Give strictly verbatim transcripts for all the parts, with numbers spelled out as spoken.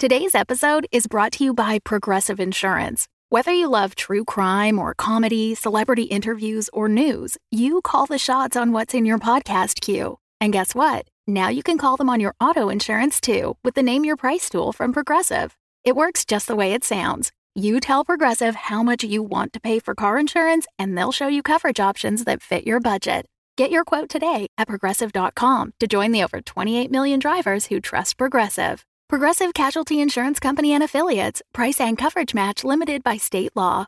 Today's episode is brought to you by Progressive Insurance. Whether you love true crime or comedy, celebrity interviews, or news, you call the shots on what's in your podcast queue. And guess what? Now you can call them on your auto insurance too with the Name Your Price tool from Progressive. It works just the way it sounds. You tell Progressive how much you want to pay for car insurance, and they'll show you coverage options that fit your budget. Get your quote today at Progressive dot com to join the over twenty-eight million drivers who trust Progressive. Progressive Casualty Insurance Company and Affiliates. Price and coverage match limited by state law.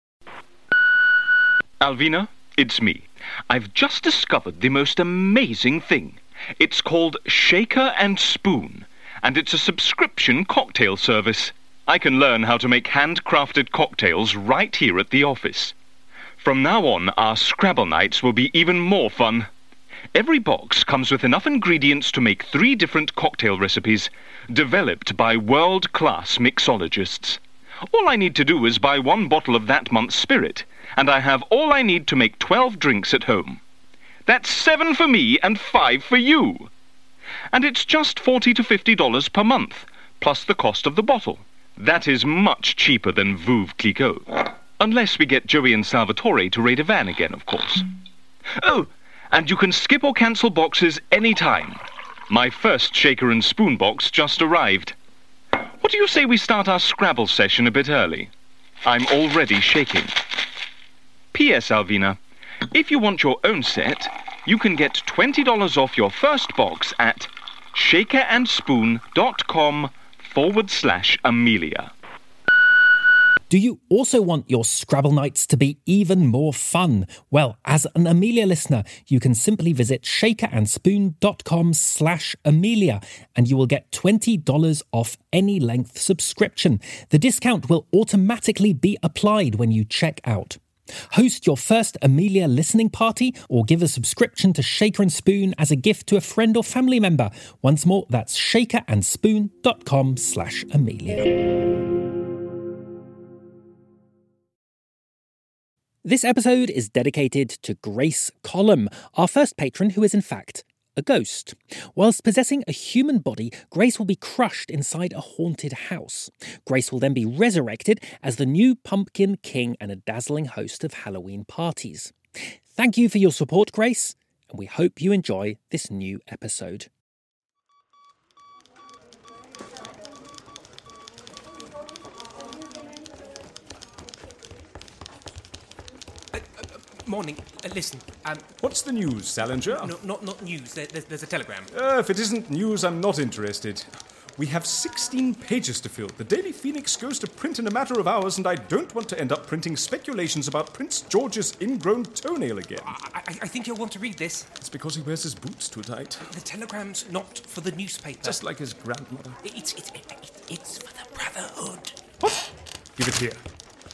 Alvina, it's me. I've just discovered the most amazing thing. It's called Shaker and Spoon, and it's a subscription cocktail service. I can learn how to make handcrafted cocktails right here at the office. From now on, our Scrabble nights will be even more fun. Every box comes with enough ingredients to make three different cocktail recipes, developed by world-class mixologists. All I need to do is buy one bottle of that month's spirit, and I have all I need to make twelve drinks at home. That's seven for me and five for you. And it's just forty to fifty dollars per month, plus the cost of the bottle. That is much cheaper than Veuve Clicquot. Unless we get Joey and Salvatore to raid a van again, of course. Oh, and you can skip or cancel boxes any time. My first Shaker and Spoon box just arrived. What do you say we start our Scrabble session a bit early? I'm already shaking. P S. Alvina, if you want your own set, you can get twenty dollars off your first box at shakerandspoon.com forward slash Amelia. Do you also want your Scrabble nights to be even more fun? Well, as an Amelia listener, you can simply visit shakerandspoon.com slash Amelia and you will get twenty dollars off any length subscription. The discount will automatically be applied when you check out. Host your first Amelia listening party or give a subscription to Shaker and Spoon as a gift to a friend or family member. Once more, that's shakerandspoon.com slash Amelia. This episode is dedicated to Grace Collum, our first patron who is in fact a ghost. Whilst possessing a human body, Grace will be crushed inside a haunted house. Grace will then be resurrected as the new Pumpkin King and a dazzling host of Halloween parties. Thank you for your support, Grace, and we hope you enjoy this new episode. Morning. Uh, listen, um... What's the news, Salinger? No, not not news. There, there's, there's a telegram. Uh, if it isn't news, I'm not interested. We have sixteen pages to fill. The Daily Phoenix goes to print in a matter of hours, and I don't want to end up printing speculations about Prince George's ingrown toenail again. I, I, I think you'll want to read this. It's because he wears his boots too tight. The telegram's not for the newspaper. Just like his grandmother. It's, it's, it, it, it's for the Brotherhood. What? Give it here.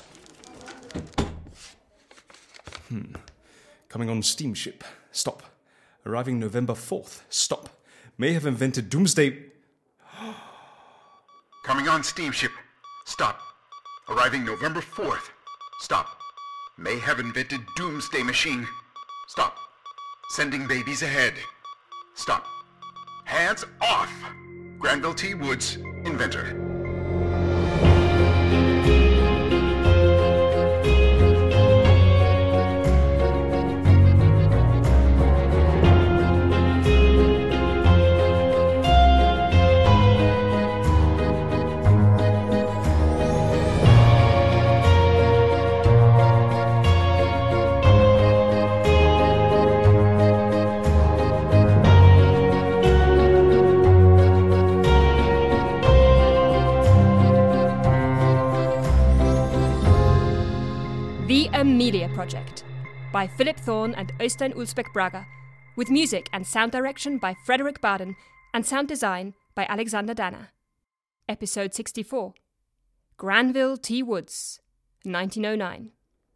Hmm. Coming on steamship. Stop. Arriving November fourth. Stop. May have invented doomsday... Coming on steamship. Stop. Arriving November fourth. Stop. May have invented doomsday machine. Stop. Sending babies ahead. Stop. Hands off. Granville T. Woods, inventor. Amelia Project by Philip Thorne and Øystein Ulsbeck Braga, with music and sound direction by Frederick Baden and sound design by Alexander Danner. Episode sixty-four, Granville T. Woods, nineteen oh nine.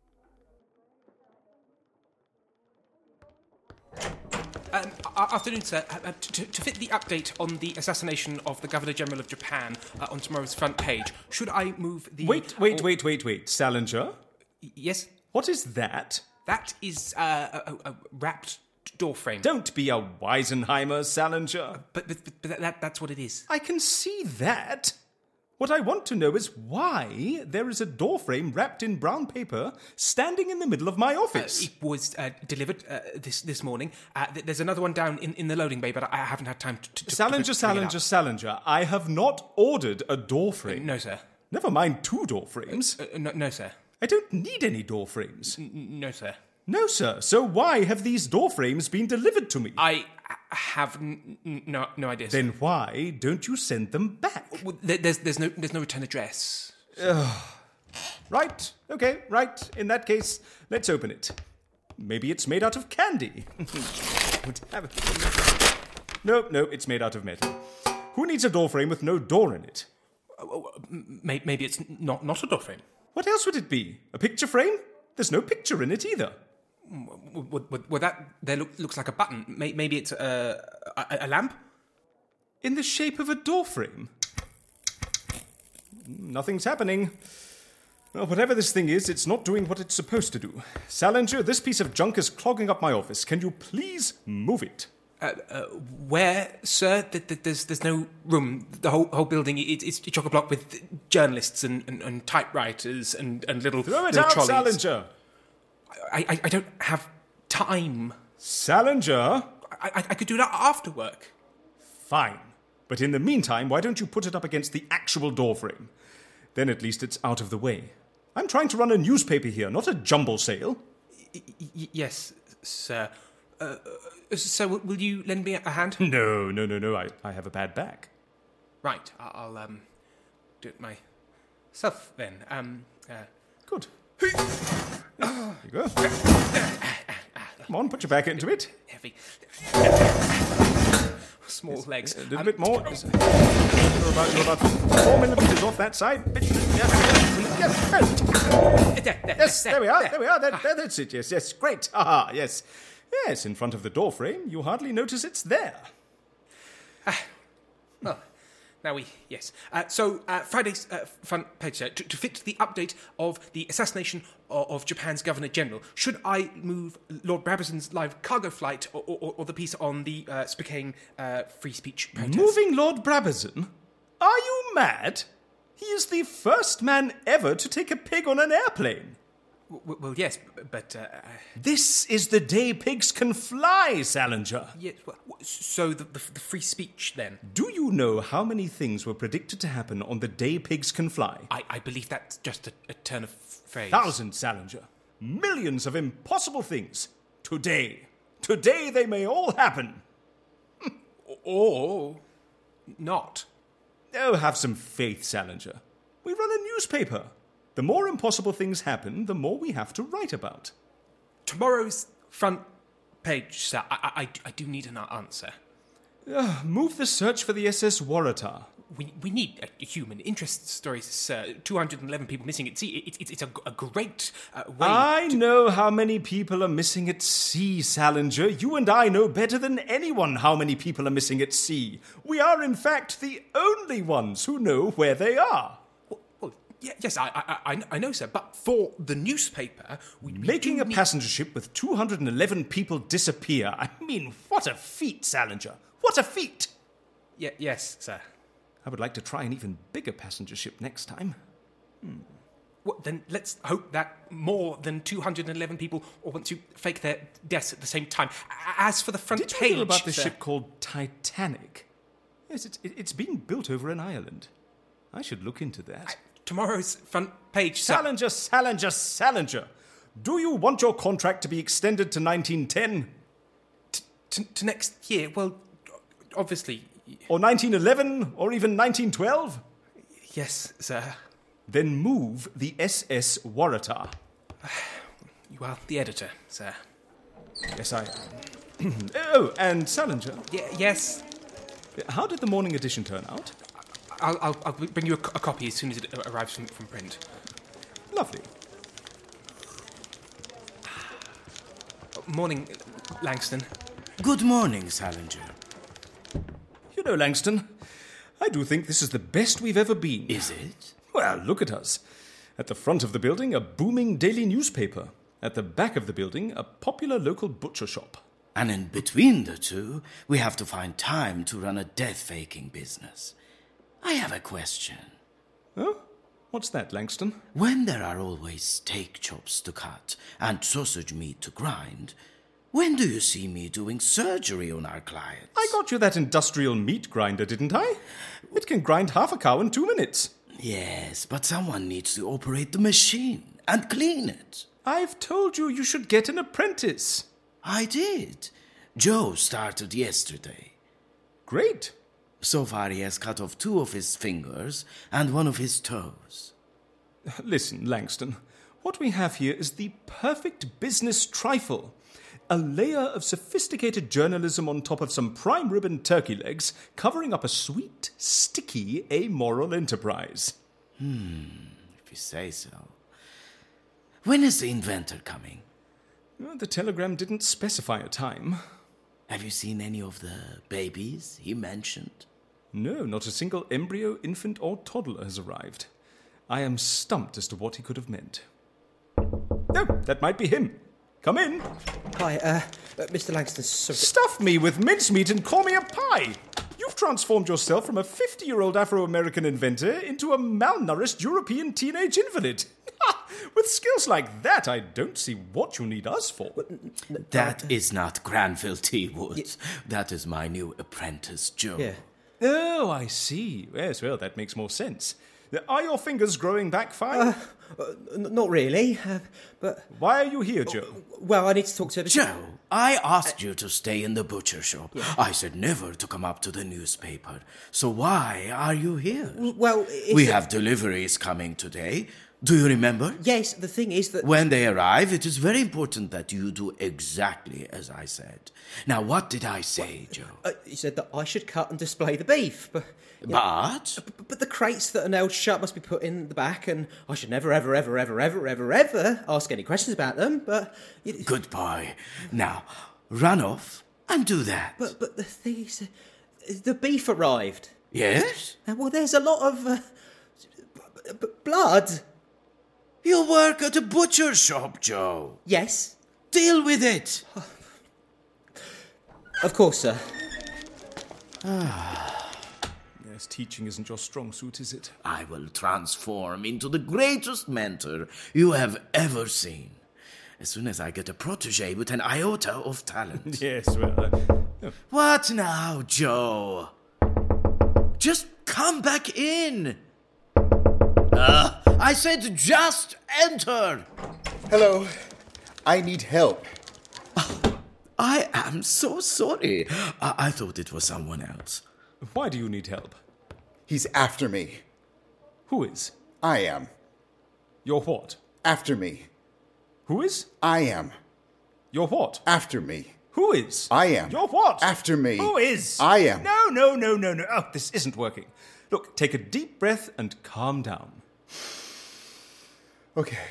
Um, afternoon, sir. Uh, to, to fit the update on the assassination of the Governor-General of Japan uh, on tomorrow's front page, should I move the... Wait, wait, or... wait, wait, wait. Salinger? Yes? What is that? That is uh, a, a wrapped door frame. Don't be a Weisenheimer, Salinger. But, but, but that, that's what it is. I can see that. What I want to know is why there is a door frame wrapped in brown paper standing in the middle of my office. Uh, it was uh, delivered uh, this this morning. Uh, th- there's another one down in, in the loading bay, but I, I haven't had time to... to Salinger, to, to Salinger, Salinger, I have not ordered a door frame. Uh, no, sir. Never mind two door frames. Uh, no, no, sir. I don't need any door frames. N- no, sir. No, sir. So why have these door frames been delivered to me? I have n- n- no no idea. Sir. Then why don't you send them back? Well, there, there's there's no there's no return address. Right. Okay. Right. In that case, let's open it. Maybe it's made out of candy. Would have it. No, no, it's made out of metal. Who needs a door frame with no door in it? Maybe it's not not a door frame. What else would it be? A picture frame? There's no picture in it either. Well, well that there look, looks like a button. Maybe it's a, a, a lamp? In the shape of a door frame? Nothing's happening. Well, whatever this thing is, it's not doing what it's supposed to do. Salinger, this piece of junk is clogging up my office. Can you please move it? Uh, uh, where, sir? Th- th- there's there's no room. The whole whole building it, it's chock-a-block with journalists and, and, and typewriters and, and little Throw it little out, trolleys. Salinger! I, I I don't have time. Salinger? I, I I could do that after work. Fine. But in the meantime, why don't you put it up against the actual door frame? Then at least it's out of the way. I'm trying to run a newspaper here, not a jumble sale. Y- y- yes, sir. Uh, uh, so w- will you lend me a hand? No, no, no, no. I, I have a bad back. Right. I- I'll um do it myself then. Um. Uh, Good. There you go. Come on, put your back into it. heavy. Small legs. A little Um, bit more. You're about, you're about four millimeters off that side. Yes, there we are. There we are. That, that, that's it. Yes, yes. Great. Ah, yes. Yes, in front of the door frame. You hardly notice it's there. Well, now we, yes. Uh, so, uh, Friday's uh, front page, sir, to, to fit the update of the assassination of, of Japan's Governor-General, should I move Lord Brabazon's live cargo flight or, or, or the piece on the uh, Spokane uh, free speech protest? Moving Lord Brabazon? Are you mad? He is the first man ever to take a pig on an airplane. W- well, yes, but... Uh, This is the day pigs can fly, Salinger. yes, well, so the, the, the free speech, then? Do you know how many things were predicted to happen on the day pigs can fly? I, I believe that's just a, a turn of phrase. Thousands, Salinger. Millions of impossible things. Today. Today they may all happen. Or not. Oh, have some faith, Salinger. We run a newspaper. The more impossible things happen, the more we have to write about. Tomorrow's front page, sir. I, I, I do need an answer. Uh, move the search for the S S Waratah. We we need a human interest stories, sir. two hundred eleven people missing at sea. It, it, it's a, a great uh, way I to... know how many people are missing at sea, Salinger. You and I know better than anyone how many people are missing at sea. We are, in fact, the only ones who know where they are. Well, well yeah, yes, I, I I I know, sir. But for the newspaper, we, we Making do a need... passenger ship with two hundred eleven people disappear. I mean, what a feat, Salinger. What a feat. Yeah, yes, sir. I would like to try an even bigger passenger ship next time. Hmm. Well, then let's hope that more than two hundred eleven people all want to fake their deaths at the same time. As for the front Did you page... hear about this sir, ship called Titanic? Yes, it's, it's being built over in Ireland. I should look into that. Tomorrow's front page, sir. Salinger, Salinger, Salinger. Do you want your contract to be extended to nineteen ten? T- t- to next year? Well, obviously... Or nineteen eleven? Or even nineteen twelve? Yes, sir. Then move the S S Waratah. You are the editor, sir. Yes, I am. Oh, and Salinger, Y- yes. how did the morning edition turn out? I'll, I'll, I'll bring you a, co- a copy as soon as it arrives from, from print. Lovely. Morning, Langston. Good morning, Salinger. You know, Langston, I do think this is the best we've ever been. Is it? Well, look at us. At the front of the building, a booming daily newspaper. At the back of the building, a popular local butcher shop. And in between the two, we have to find time to run a death-faking business. I have a question. Huh? What's that, Langston? When there are always steak chops to cut and sausage meat to grind, when do you see me doing surgery on our clients? I got you that industrial meat grinder, didn't I? It can grind half a cow in two minutes. Yes, but someone needs to operate the machine and clean it. I've told you you should get an apprentice. I did. Joe started yesterday. Great. So far he has cut off two of his fingers and one of his toes. Listen, Langston, what we have here is the perfect business trifle. A layer of sophisticated journalism on top of some prime ribbon turkey legs, covering up a sweet, sticky, amoral enterprise. Hmm, if you say so. When is the inventor coming? Well, the telegram didn't specify a time. Have you seen any of the babies he mentioned? No, not a single embryo, infant, or toddler has arrived. I am stumped as to what he could have meant. No, that might be him. Come in. Hi, uh, uh Mister Langston. Sorry. Stuff me with mincemeat and call me a pie. You've transformed yourself from a fifty-year-old Afro-American inventor into a malnourished European teenage invalid. With skills like that, I don't see what you need us for. That is not Granville T. Woods. Yeah. That is my new apprentice, Joe. Yeah. Oh, I see. Yes, well, that makes more sense. Are your fingers growing back fine? Uh, uh, n- not really, uh, but... Why are you here, Joe? Uh, well, I need to talk to... Joe, I asked you to stay in the butcher shop. Yeah. I said never to come up to the newspaper. So why are you here? Well, it's We a... have deliveries coming today. Do you remember? Yes, the thing is that... When they arrive, it is very important that you do exactly as I said. Now, what did I say, Joe? Uh, you said that I should cut and display the beef, but... But? But, but the crates that are nailed shut must be put in the back, and I should never, ever, ever, ever, ever, ever, ever ask any questions about them, but... It... Good boy. Now, run off and do that. But but the thing is, uh, the beef arrived. Yes? Uh, well, there's a lot of... Uh, b- b- blood. You work at a butcher shop, Joe. Yes. Deal with it. Of course, sir. Yes, teaching isn't your strong suit, is it? I will transform into the greatest mentor you have ever seen. As soon as I get a protege with an iota of talent. Yes, well... Uh, no. What now, Joe? Just come back in. Uh, I said just enter. Hello. I need help. I am so sorry. I, I thought it was someone else. Why do you need help? He's after me. Who is? I am. You're what? After me. Who is? I am. You're what? After me. Who is? I am. You're what? After me. Who is? I am. No, no, no, no, no. Oh, this isn't working. Look, take a deep breath and calm down. Okay.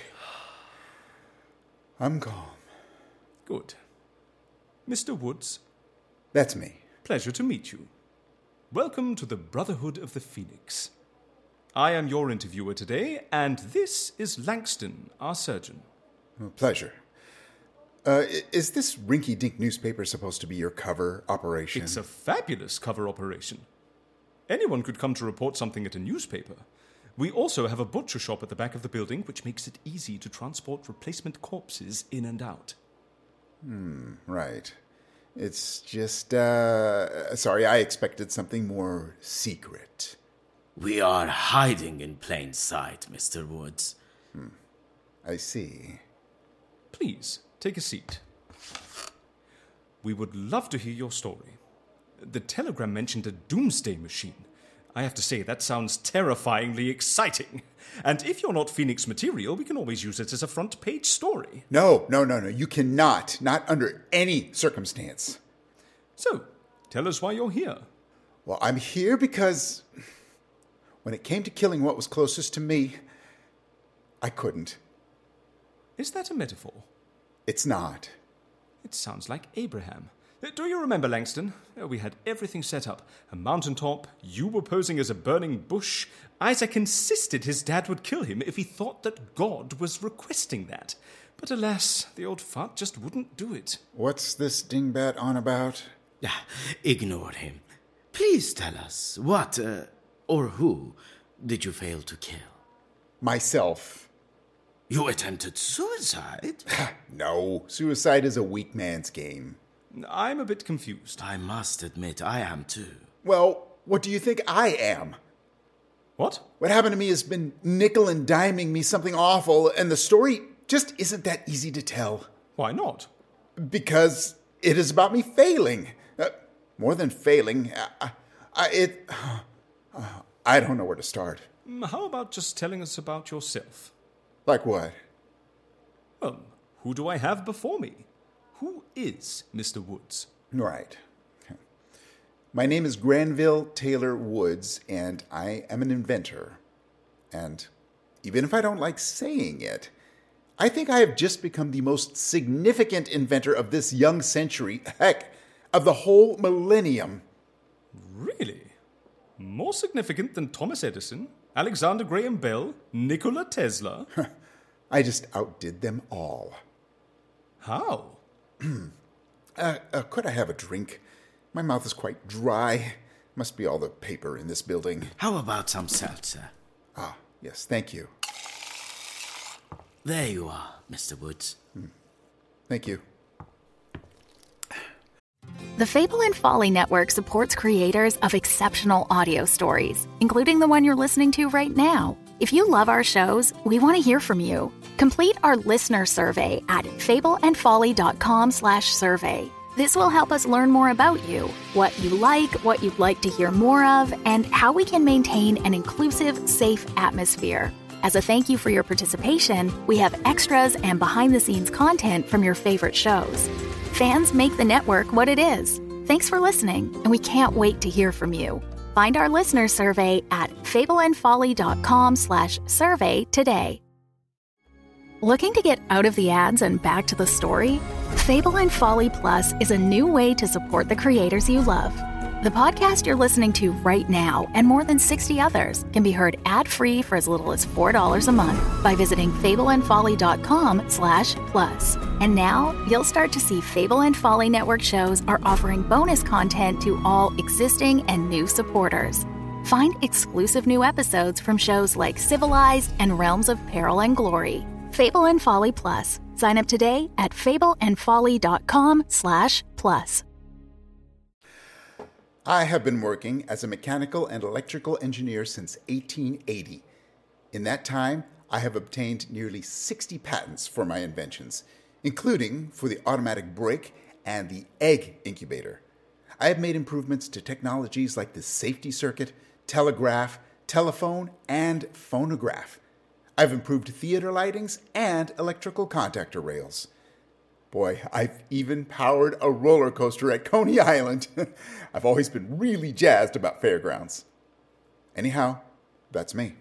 I'm calm. Good. Mister Woods. That's me. Pleasure to meet you. Welcome to the Brotherhood of the Phoenix. I am your interviewer today, and this is Langston, our surgeon. Oh, pleasure. Uh, is this rinky-dink newspaper supposed to be your cover operation? It's a fabulous cover operation. Anyone could come to report something at a newspaper. We also have a butcher shop at the back of the building, which makes it easy to transport replacement corpses in and out. Hmm, right. It's just, uh... Sorry, I expected something more secret. We are hiding in plain sight, Mister Woods. Hmm. I see. Please, take a seat. We would love to hear your story. The telegram mentioned a doomsday machine. I have to say, that sounds terrifyingly exciting. And if you're not Phoenix material, we can always use it as a front-page story. No, no, no, no. You cannot. Not under any circumstance. So, tell us why you're here. Well, I'm here because when it came to killing what was closest to me, I couldn't. Is that a metaphor? It's not. It sounds like Abraham. Do you remember, Langston? We had everything set up. A mountaintop, you were posing as a burning bush. Isaac insisted his dad would kill him if he thought that God was requesting that. But alas, the old fart just wouldn't do it. What's this dingbat on about? Ignore him. Please tell us what, uh, or who, did you fail to kill? Myself. You attempted suicide? No, suicide is a weak man's game. I'm a bit confused. I must admit, I am too. Well, what do you think I am? What? What happened to me has been nickel and diming me something awful, and the story just isn't that easy to tell. Why not? Because it is about me failing. Uh, more than failing, I, I, it, uh, I don't know where to start. How about just telling us about yourself? Like what? Well, who do I have before me? Who is Mister Woods? Right. My name is Granville Taylor Woods, and I am an inventor. And even if I don't like saying it, I think I have just become the most significant inventor of this young century, heck, of the whole millennium. Really? More significant than Thomas Edison, Alexander Graham Bell, Nikola Tesla? I just outdid them all. How? uh, uh, could I have a drink? My mouth is quite dry. Must be all the paper in this building. How about some seltzer? Ah, yes, thank you. There you are, Mister Woods. Hmm. Thank you. The Fable and Folly Network supports creators of exceptional audio stories, including the one you're listening to right now. If you love our shows, we want to hear from you. Complete our listener survey at fableandfolly.com slash survey. This will help us learn more about you, what you like, what you'd like to hear more of, and how we can maintain an inclusive, safe atmosphere. As a thank you for your participation, we have extras and behind-the-scenes content from your favorite shows. Fans make the network what it is. Thanks for listening, and we can't wait to hear from you. Find our listener survey at fableandfolly.com slash survey today. Looking to get out of the ads and back to the story? Fable and Folly Plus is a new way to support the creators you love. The podcast you're listening to right now and more than sixty others can be heard ad-free for as little as four dollars a month by visiting fableandfolly.com slash plus. And now you'll start to see Fable and Folly Network shows are offering bonus content to all existing and new supporters. Find exclusive new episodes from shows like Civilized and Realms of Peril and Glory. Fable and Folly Plus. Sign up today at fableandfolly.com slash plus. I have been working as a mechanical and electrical engineer since eighteen eighty. In that time, I have obtained nearly sixty patents for my inventions, including for the automatic brake and the egg incubator. I have made improvements to technologies like the safety circuit, telegraph, telephone, and phonograph. I've improved theater lightings and electrical contactor rails. Boy, I've even powered a roller coaster at Coney Island. I've always been really jazzed about fairgrounds. Anyhow, that's me.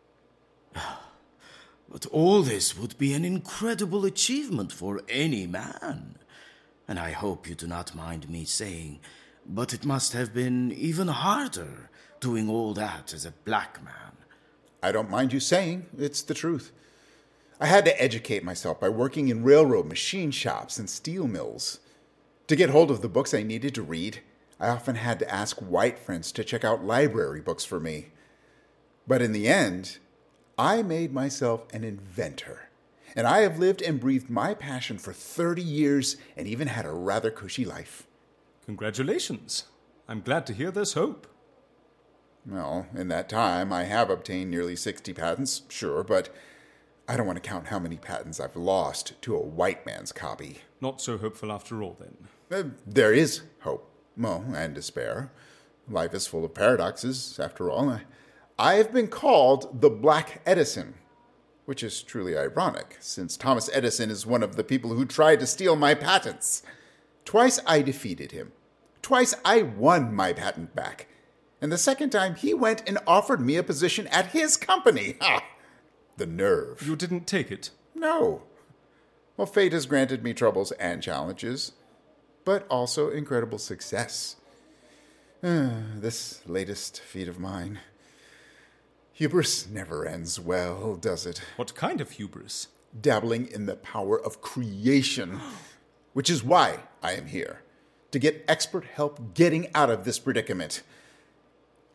But all this would be an incredible achievement for any man. And I hope you do not mind me saying, but it must have been even harder doing all that as a black man. I don't mind you saying, it's the truth. I had to educate myself by working in railroad machine shops and steel mills. To get hold of the books I needed to read, I often had to ask white friends to check out library books for me. But in the end, I made myself an inventor. And I have lived and breathed my passion for thirty years and even had a rather cushy life. Congratulations. I'm glad to hear there's hope. Well, in that time, I have obtained nearly sixty patents, sure, but I don't want to count how many patents I've lost to a white man's copy. Not so hopeful after all, then. Uh, there is hope, well, and despair. Life is full of paradoxes, after all. I, I have been called the Black Edison, which is truly ironic, since Thomas Edison is one of the people who tried to steal my patents. Twice I defeated him. Twice I won my patent back. And the second time, he went and offered me a position at his company. Ha! The nerve. You didn't take it? No. Well, fate has granted me troubles and challenges, but also incredible success. Uh, this latest feat of mine. Hubris never ends well, does it? What kind of hubris? Dabbling in the power of creation, which is why I am here, to get expert help getting out of this predicament.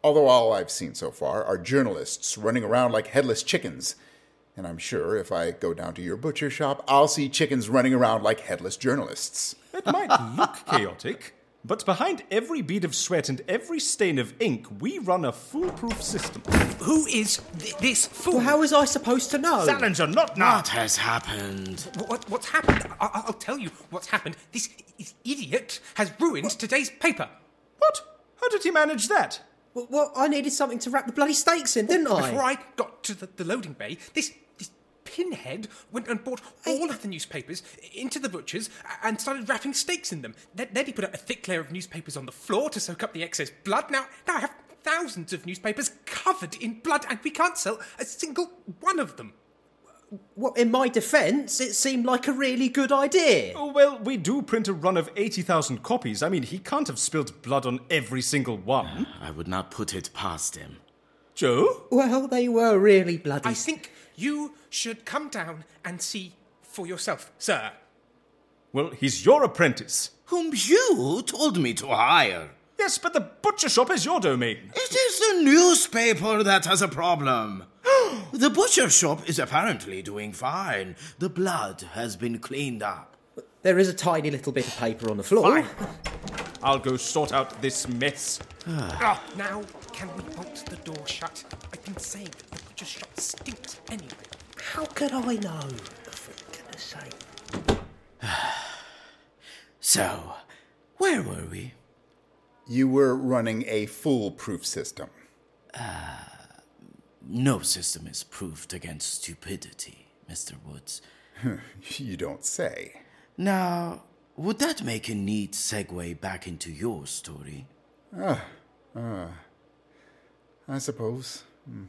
Although all I've seen so far are journalists running around like headless chickens. And I'm sure if I go down to your butcher shop, I'll see chickens running around like headless journalists. It might look chaotic, but behind every bead of sweat and every stain of ink, we run a foolproof system. Who is th- this fool? Well, how was I supposed to know? Salinger, not now! What has happened? What, what, what's happened? I- I'll tell you what's happened. This idiot has ruined today's paper. What? How did he manage that? Well, well, I needed something to wrap the bloody steaks in, didn't I? Before I got to the, the loading bay, this this pinhead went and bought all of the newspapers into the butcher's and started wrapping steaks in them. Then, then he put a thick layer of newspapers on the floor to soak up the excess blood. Now, now I have thousands of newspapers covered in blood, and we can't sell a single one of them. Well, in my defence, it seemed like a really good idea. Oh, well, we do print a run of eighty thousand copies. I mean, he can't have spilled blood on every single one. I would not put it past him. Joe? Well, they were really bloody... I think you should come down and see for yourself, sir. Well, he's your apprentice. Whom you told me to hire. Yes, but the butcher shop is your domain. It is the newspaper that has a problem. The butcher shop is apparently doing fine. The blood has been cleaned up. There is a tiny little bit of paper on the floor. Fine. I'll go sort out this mess. Ah, now, can we bolt the door shut? I've been saying that the butcher shop stinks anyway. How could I know? For goodness sake. So, where were we? You were running a foolproof system. Uh, no system is proof against stupidity, Mister Woods. You don't say. Now, would that make a neat segue back into your story? Ah, uh, uh, I suppose. Hmm.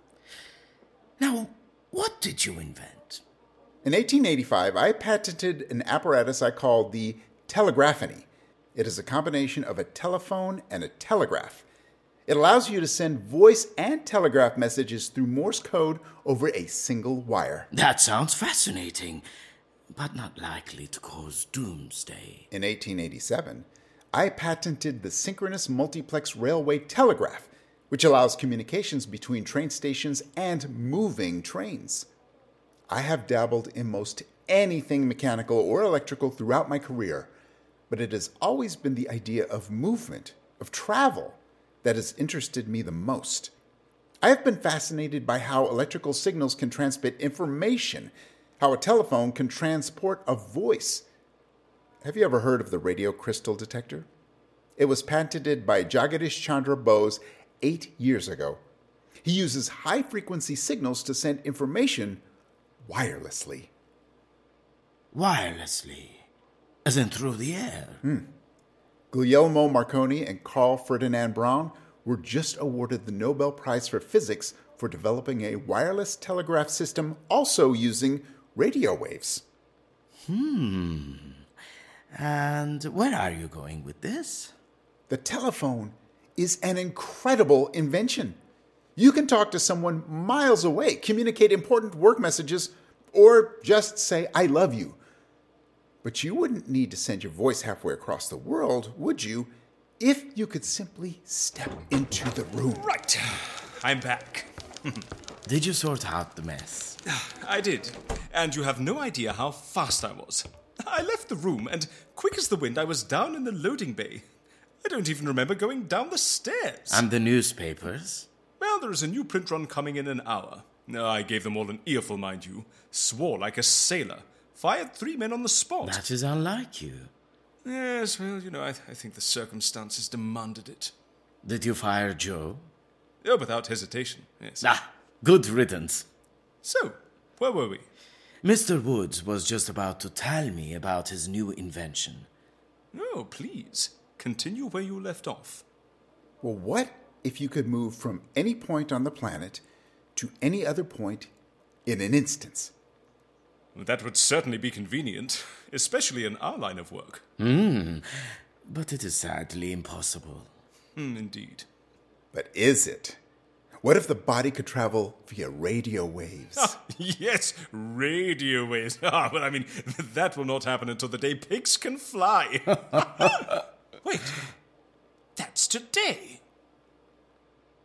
Now, what did you invent? In eighteen eighty-five, I patented an apparatus I called the telegraphony. It is a combination of a telephone and a telegraph. It allows you to send voice and telegraph messages through Morse code over a single wire. That sounds fascinating, but not likely to cause doomsday. In eighteen eighty-seven, I patented the synchronous multiplex railway telegraph, which allows communications between train stations and moving trains. I have dabbled in most anything mechanical or electrical throughout my career, but it has always been the idea of movement, of travel, that has interested me the most. I have been fascinated by how electrical signals can transmit information, how a telephone can transport a voice. Have you ever heard of the radio crystal detector? It was patented by Jagadish Chandra Bose eight years ago. He uses high-frequency signals to send information wirelessly. Wirelessly? As in through the air? Hmm. Guglielmo Marconi and Carl Ferdinand Braun were just awarded the Nobel Prize for Physics for developing a wireless telegraph system also using radio waves. Hmm. And where are you going with this? The telephone is an incredible invention. You can talk to someone miles away, communicate important work messages, or just say, I love you. But you wouldn't need to send your voice halfway across the world, would you, if you could simply step into the room? Right. I'm back. Did you sort out the mess? I did. And you have no idea how fast I was. I left the room, and quick as the wind, I was down in the loading bay. I don't even remember going down the stairs. And the newspapers? Well, there is a new print run coming in an hour. I gave them all an earful, mind you. Swore like a sailor. Fired three men on the spot. That is unlike you. Yes, well, you know, I, th- I think the circumstances demanded it. Did you fire Joe? Oh, without hesitation, yes. Ah, good riddance. So, where were we? Mister Woods was just about to tell me about his new invention. Oh, please, continue where you left off. Well, what if you could move from any point on the planet to any other point in an instance? That would certainly be convenient, especially in our line of work. Hmm, but it is sadly impossible. Hmm, indeed. But is it? What if the body could travel via radio waves? Ah, yes, radio waves. Ah, but I mean, that will not happen until the day pigs can fly. Wait, that's today.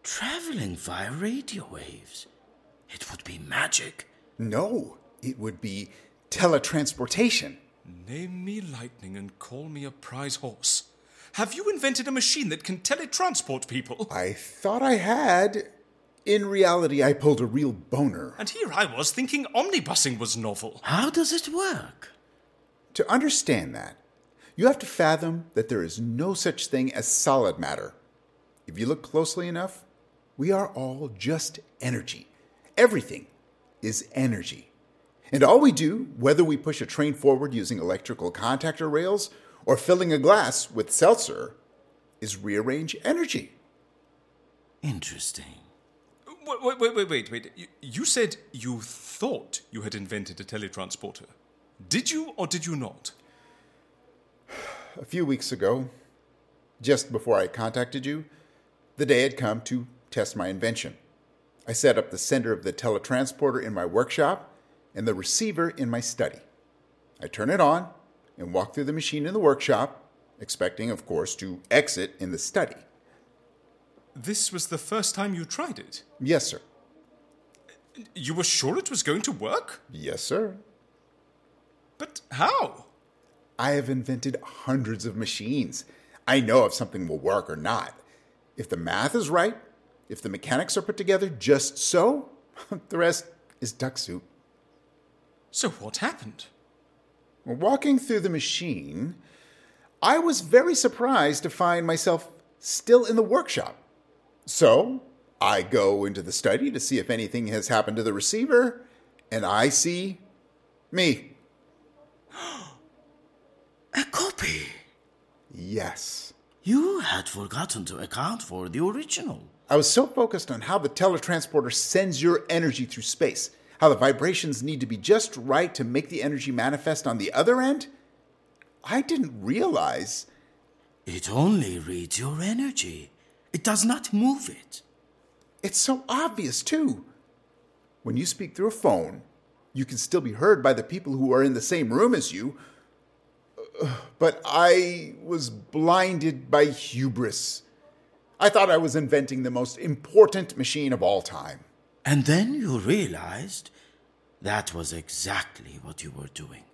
Traveling via radio waves. It would be magic. No, it would be teletransportation. Name me lightning and call me a prize horse. Have you invented a machine that can teletransport people? I thought I had. In reality, I pulled a real boner. And here I was thinking omnibusing was novel. How does it work? To understand that, you have to fathom that there is no such thing as solid matter. If you look closely enough, we are all just energy. Everything is energy. And all we do, whether we push a train forward using electrical contactor rails or filling a glass with seltzer, is rearrange energy. Interesting. Wait, wait, wait, wait, wait. You, you said you thought you had invented a teletransporter. Did you or did you not? A few weeks ago, just before I contacted you, the day had come to test my invention. I set up the center of the teletransporter in my workshop and the receiver in my study. I turn it on and walk through the machine in the workshop, expecting, of course, to exit in the study. This was the first time you tried it? Yes, sir. You were sure it was going to work? Yes, sir. But how? I have invented hundreds of machines. I know if something will work or not. If the math is right, if the mechanics are put together just so, the rest is duck soup. So what happened? Walking through the machine, I was very surprised to find myself still in the workshop. So, I go into the study to see if anything has happened to the receiver, and I see me. A copy? Yes. You had forgotten to account for the original. I was so focused on how the teletransporter sends your energy through space, how the vibrations need to be just right to make the energy manifest on the other end, I didn't realize... It only reads your energy. It does not move it. It's so obvious, too. When you speak through a phone, you can still be heard by the people who are in the same room as you. But I was blinded by hubris. I thought I was inventing the most important machine of all time. And then you realized that was exactly what you were doing.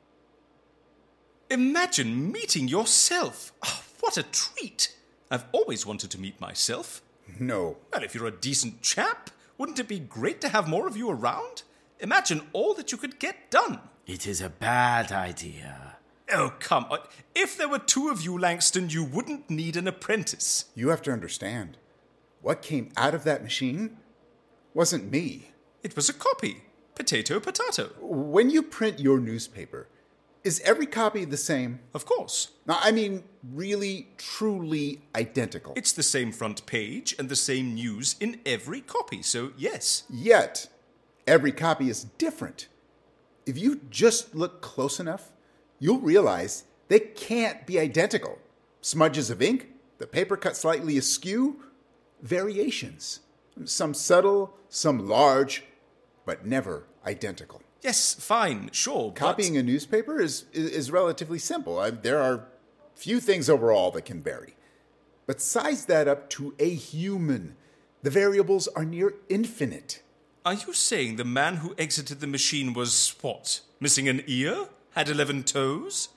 Imagine meeting yourself. Oh, what a treat. I've always wanted to meet myself. No. Well, if you're a decent chap, wouldn't it be great to have more of you around? Imagine all that you could get done. It is a bad idea. Oh, come on. If there were two of you, Langston, you wouldn't need an apprentice. You have to understand. What came out of that machine wasn't me. It was a copy. Potato, potato. When you print your newspaper, is every copy the same? Of course. Now, I mean, really, truly identical. It's the same front page and the same news in every copy, so yes. Yet, every copy is different. If you just look close enough, you'll realize they can't be identical. Smudges of ink, the paper cut slightly askew, variations. Some subtle, some large, but never identical. Yes, fine, sure, Copying but... a newspaper is, is, is relatively simple. I, there are few things overall that can vary. But size that up to a human. The variables are near infinite. Are you saying the man who exited the machine was, what, missing an ear? Had eleven toes?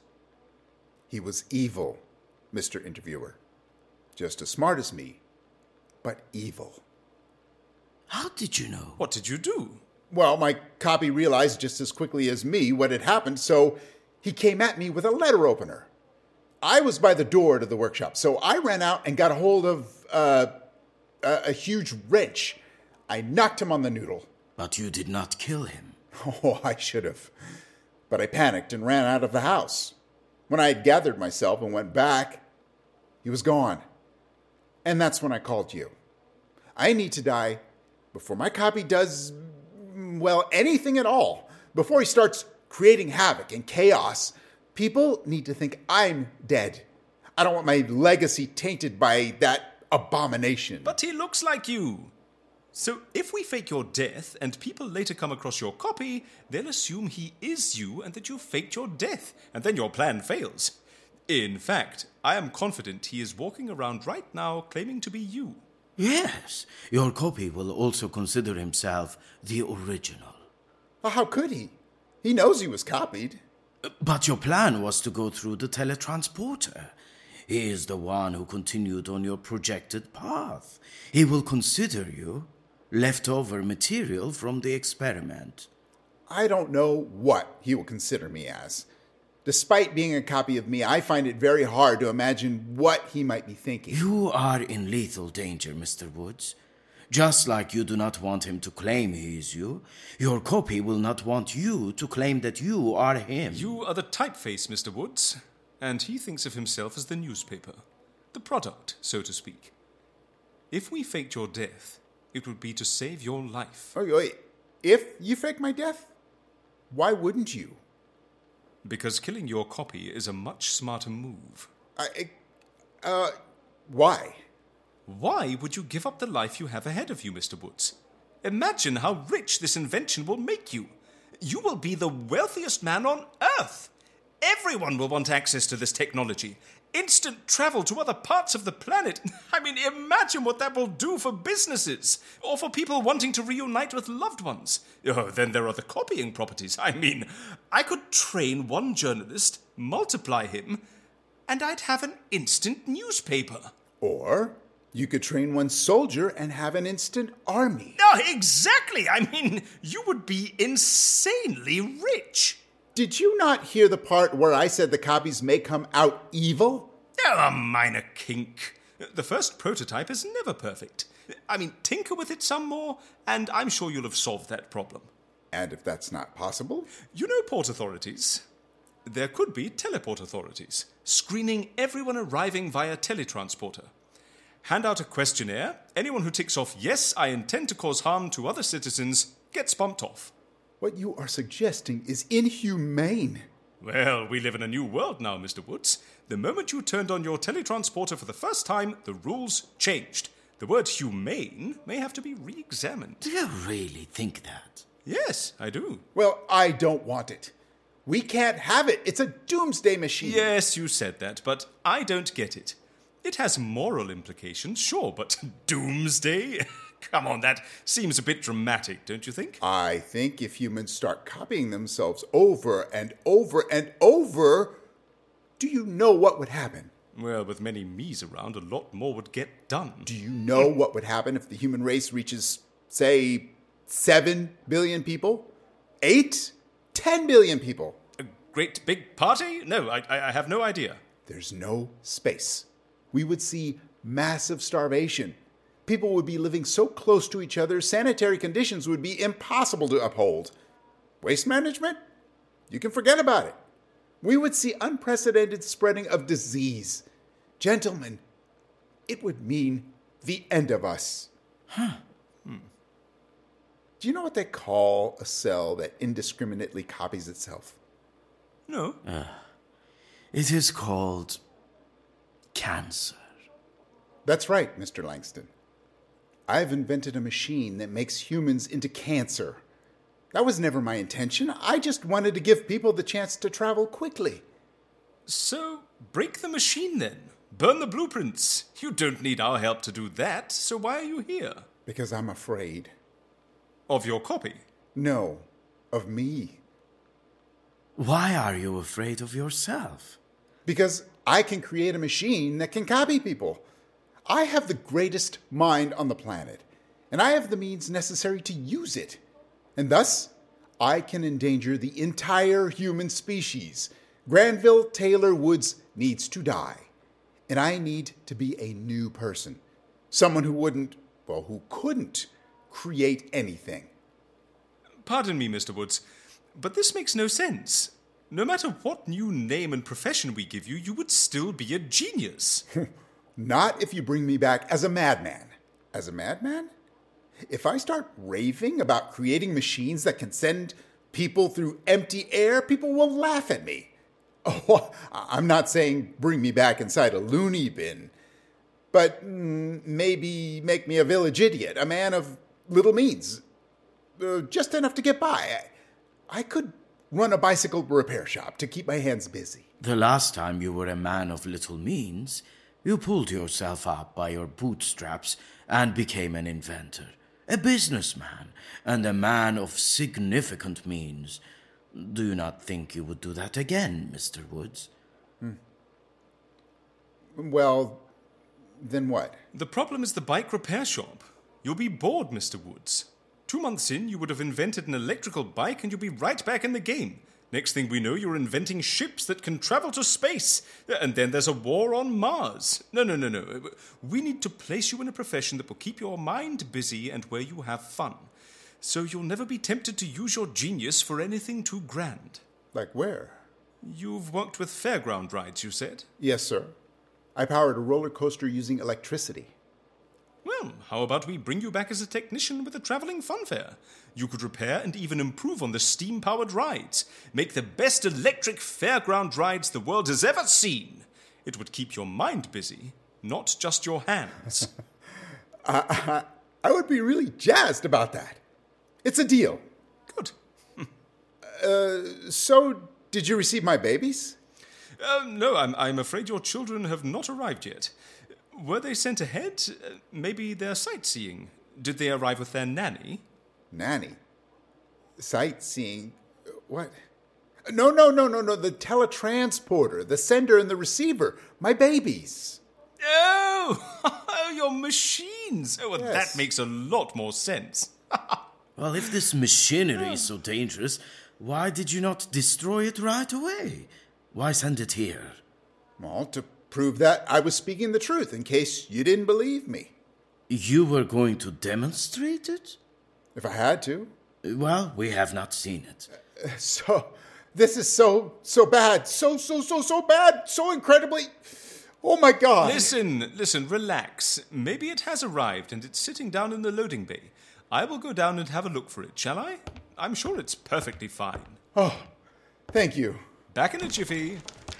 He was evil, Mister Interviewer. Just as smart as me, but evil. How did you know? What did you do? Well, my copy realized just as quickly as me what had happened, so he came at me with a letter opener. I was by the door to the workshop, so I ran out and got a hold of uh, a, a huge wrench. I knocked him on the noodle. But you did not kill him. Oh, I should have. But I panicked and ran out of the house. When I had gathered myself and went back, he was gone. And that's when I called you. I need to die before my copy does, well, anything at all. Before he starts creating havoc and chaos, people need to think I'm dead. I don't want my legacy tainted by that abomination. But he looks like you. So if we fake your death and people later come across your copy, they'll assume he is you and that you faked your death, and then your plan fails. In fact, I am confident he is walking around right now claiming to be you. Yes, your copy will also consider himself the original. Well, how could he? He knows he was copied. But your plan was to go through the teletransporter. He is the one who continued on your projected path. He will consider you leftover material from the experiment. I don't know what he will consider me as. Despite being a copy of me, I find it very hard to imagine what he might be thinking. You are in lethal danger, Mister Woods. Just like you do not want him to claim he is you, your copy will not want you to claim that you are him. You are the typeface, Mister Woods, and he thinks of himself as the newspaper, the product, so to speak. If we faked your death, it would be to save your life. Oh, wait. If you fake my death, why wouldn't you? Because killing your copy is a much smarter move. I, uh, why? Why would you give up the life you have ahead of you, Mister Woods? Imagine how rich this invention will make you. You will be the wealthiest man on Earth. Everyone will want access to this technology. Instant travel to other parts of the planet. I mean, imagine what that will do for businesses, or for people wanting to reunite with loved ones. Oh, then there are the copying properties. I mean, I could train one journalist, multiply him, and I'd have an instant newspaper. Or you could train one soldier and have an instant army. No, exactly. I mean, you would be insanely rich. Did you not hear the part where I said the copies may come out evil? Oh, a minor kink. The first prototype is never perfect. I mean, tinker with it some more, and I'm sure you'll have solved that problem. And if that's not possible? You know port authorities? There could be teleport authorities, screening everyone arriving via teletransporter. Hand out a questionnaire. Anyone who ticks off, yes, I intend to cause harm to other citizens, gets bumped off. What you are suggesting is inhumane. Well, we live in a new world now, Mister Woods. The moment you turned on your teletransporter for the first time, the rules changed. The word humane may have to be re-examined. Do you really think that? Yes, I do. Well, I don't want it. We can't have it. It's a doomsday machine. Yes, you said that, but I don't get it. It has moral implications, sure, but doomsday? Come on, that seems a bit dramatic, don't you think? I think if humans start copying themselves over and over and over, do you know what would happen? Well, with many me's around, a lot more would get done. Do you know what would happen if the human race reaches, say, seven billion people? Eight? Ten billion people? A great big party? No, I, I have no idea. There's no space. We would see massive starvation. People would be living so close to each other, sanitary conditions would be impossible to uphold. Waste management? You can forget about it. We would see unprecedented spreading of disease. Gentlemen, it would mean the end of us. Huh. Hmm. Do you know what they call a cell that indiscriminately copies itself? No. Uh, it is called cancer. That's right, Mister Langston. I've invented a machine that makes humans into cancer. That was never my intention. I just wanted to give people the chance to travel quickly. So, break the machine then. Burn the blueprints. You don't need our help to do that, so why are you here? Because I'm afraid. Of your copy? No, of me. Why are you afraid of yourself? Because I can create a machine that can copy people. I have the greatest mind on the planet, and I have the means necessary to use it. And thus, I can endanger the entire human species. Granville Taylor Woods needs to die, and I need to be a new person. Someone who wouldn't, well, who couldn't create anything. Pardon me, Mister Woods, but this makes no sense. No matter what new name and profession we give you, you would still be a genius. Not if you bring me back as a madman. As a madman? If I start raving about creating machines that can send people through empty air, people will laugh at me. Oh, I'm not saying bring me back inside a loony bin, but mm, maybe make me a village idiot, a man of little means. Uh, just enough to get by. I, I could run a bicycle repair shop to keep my hands busy. The last time you were a man of little means, You pulled yourself up by your bootstraps and became an inventor, a businessman, and a man of significant means. Do you not think you would do that again, Mister Woods? Hmm. Well, then what? The problem is the bike repair shop. You'll be bored, Mister Woods. Two months in, you would have invented an electrical bike and you'll be right back in the game. Next thing we know, you're inventing ships that can travel to space. And then there's a war on Mars. No, no, no, no. We need to place you in a profession that will keep your mind busy and where you have fun. So you'll never be tempted to use your genius for anything too grand. Like where? You've worked with fairground rides, you said? Yes, sir. I powered a roller coaster using electricity. Well, how about we bring you back as a technician with a traveling fun fair? You could repair and even improve on the steam-powered rides. Make the best electric fairground rides the world has ever seen. It would keep your mind busy, not just your hands. I, I, I would be really jazzed about that. It's a deal. Good. uh, so, did you receive my babies? Uh, no, I'm, I'm afraid your children have not arrived yet. Were they sent ahead? Uh, maybe they're sightseeing. Did they arrive with their nanny? Nanny? Sightseeing? What? No, no, no, no, no. The teletransporter, the sender and the receiver. My babies. Oh, your machines. Oh, well, Yes. that makes a lot more sense. Well, if this machinery is so dangerous, why did you not destroy it right away? Why send it here? Well, to prove that I was speaking the truth, in case you didn't believe me. You were going to demonstrate it? If I had to. Well, we have not seen it. So, this is so, so bad. So, so, so, so bad. So incredibly... Oh, my God. Listen, listen, relax. Maybe it has arrived and it's sitting down in the loading bay. I will go down and have a look for it, shall I? I'm sure it's perfectly fine. Oh, thank you. Back in a jiffy.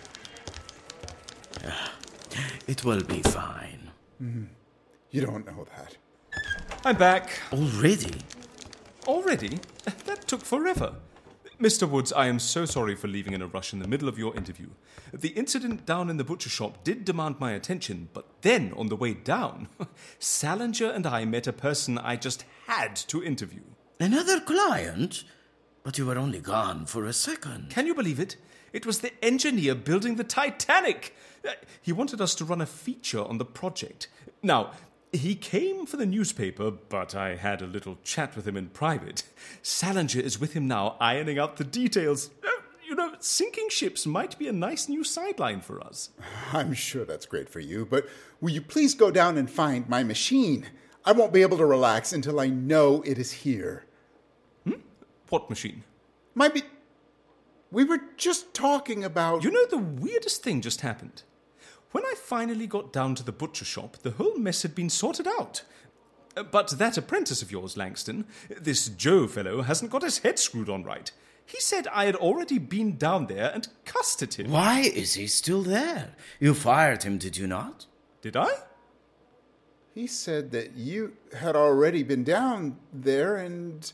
It will be fine. Mm, you don't know that. I'm back. Already? Already? That took forever. Mister Woods, I am so sorry for leaving in a rush in the middle of your interview. The incident down in the butcher shop did demand my attention, but then, on the way down, Salinger and I met a person I just had to interview. Another client? But you were only gone for a second. Can you believe it? It was the engineer building the Titanic. He wanted us to run a feature on the project. Now, he came for the newspaper, but I had a little chat with him in private. Salinger is with him now, ironing out the details. You know, sinking ships might be a nice new sideline for us. I'm sure that's great for you, but will you please go down and find my machine? I won't be able to relax until I know it is here. Hmm? What machine? My be- We were just talking about... You know, the weirdest thing just happened. When I finally got down to the butcher shop, the whole mess had been sorted out. Uh, but that apprentice of yours, Langston, this Joe fellow, hasn't got his head screwed on right. He said I had already been down there and cussed at him. Why is he still there? You fired him, did you not? Did I? He said that you had already been down there and...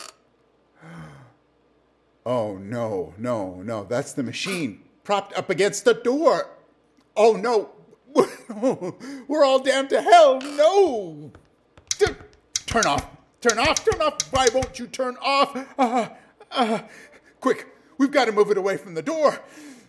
Oh, no, no, no, that's the machine propped up against the door. Oh, no, we're all damned to hell, no. Turn off, turn off, turn off, why won't you turn off? Uh, uh, quick, we've got to move it away from the door.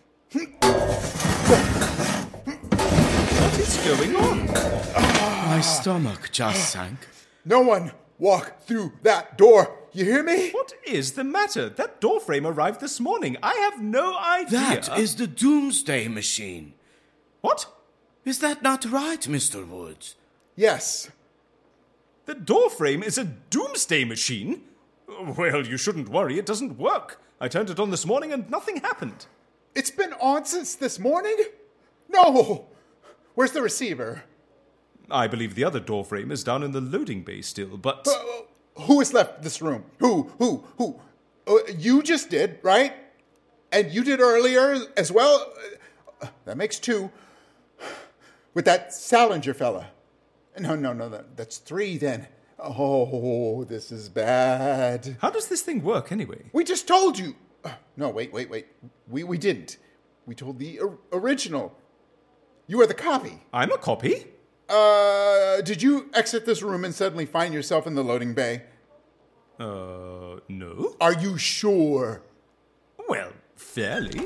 What is going on? My stomach just sank. No one walk through that door. You hear me? What is the matter? That door frame arrived this morning. I have no idea. That is the Doomsday Machine. What? Is that not right, Mister Woods? Yes. The door frame is a Doomsday Machine? Well, you shouldn't worry. It doesn't work. I turned it on this morning and nothing happened. It's been on since this morning? No. Where's the receiver? I believe the other door frame is down in the loading bay still, but... Uh, who has left this room? Who? Who? Who? Uh, you just did, right? And you did earlier as well? Uh, that makes two. With that Salinger fella. No, no, no, that, that's three then. Oh, this is bad. How does this thing work anyway? We just told you. Uh, no, wait, wait, wait. We, we didn't. We told the or- original. You are the copy. I'm a copy? Uh, did you exit this room and suddenly find yourself in the loading bay? Uh, no. Are you sure? Well, fairly.